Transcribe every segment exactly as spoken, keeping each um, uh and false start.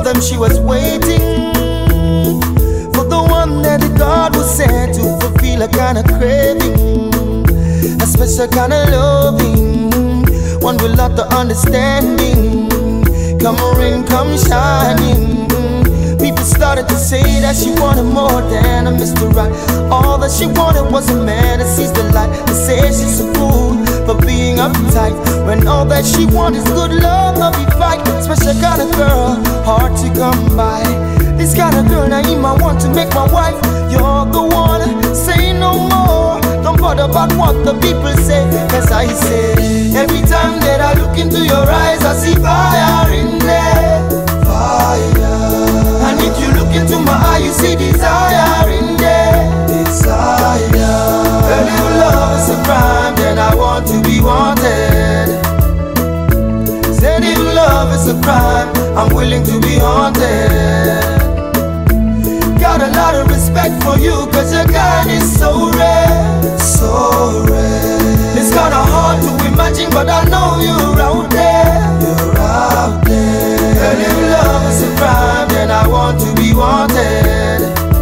them she was waiting for the one that God was sent to fulfill a kind of craving, a special kind of loving, one with lot of understanding. Come rain, come shining. People started to say that she wanted more than a Mister Right. All that she wanted was a man that sees the light. They say she's a fool for being uptight, when all that she wants is good love, not be fight. Special kind of girl, hard to come by. This kind of girl I might want to make my wife. You're the one, say no more. Don't bother about what the people say, cause I say, every time that I look into your eyes, I see fire in there. Fire. And if you look into my eye, you see desire in there. Desire. Girl, if love is a crime, then I want to be wanted. Said if love is a crime, I'm willing to be haunted. Got a lot of respect for you, cause your kind is so rare, so rare. It's kinda hard to imagine, but I know you're out there. You're out there. And if love is a crime, then I want to be wanted.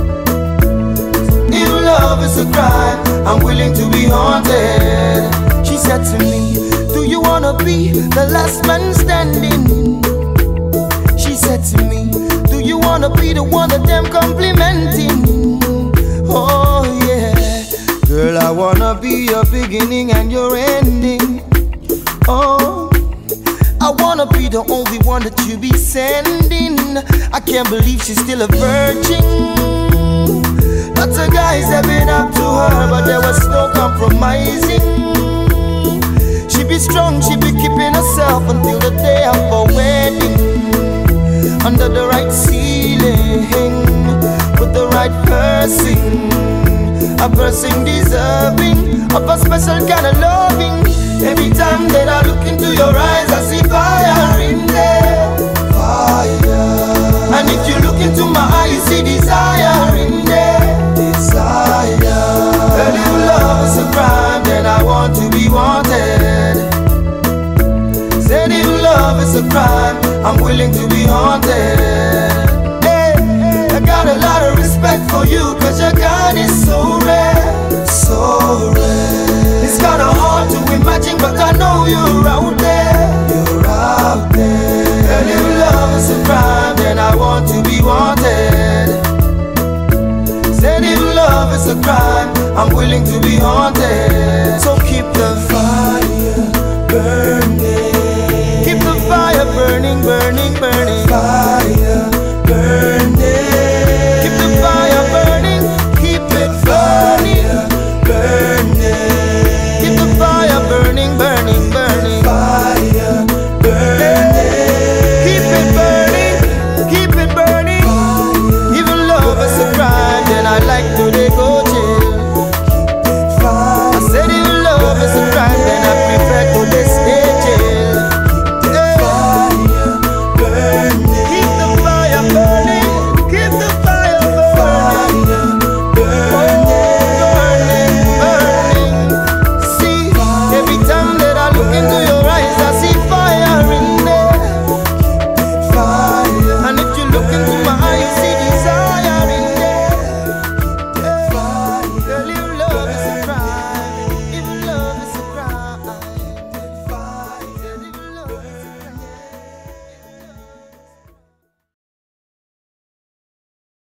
If love is a crime, I'm willing to be haunted. She said to me, do you wanna be the last man standing? She said to me, do you wanna be the one that them complimenting? Oh yeah. Girl, I wanna be your beginning and your ending. Oh, I wanna be the only one that you be sending. I can't believe she's still a virgin. Lots of guys have been up to her, but there was no compromising. She be strong, she be keeping herself until the day of her wedding. Under the right ceiling, with the right person, a person deserving of a special kind of loving. Every time that I look into your eyes, I see fire in there. Fire. And if you look into my eye, you see desire in there. Desire. And if love is a crime, then I want to be wanted. Said if love is a crime, I'm willing to be haunted. Hey, I got a lot of respect for you, cause your kind is so rare, so rare. It's kinda hard to imagine, but I know you're out there. You're out there. And if love is a crime, then I want to be wanted. Said if love is a crime, I'm willing to be haunted. So keep the fire burning. Keep the fire burning, burning, burning.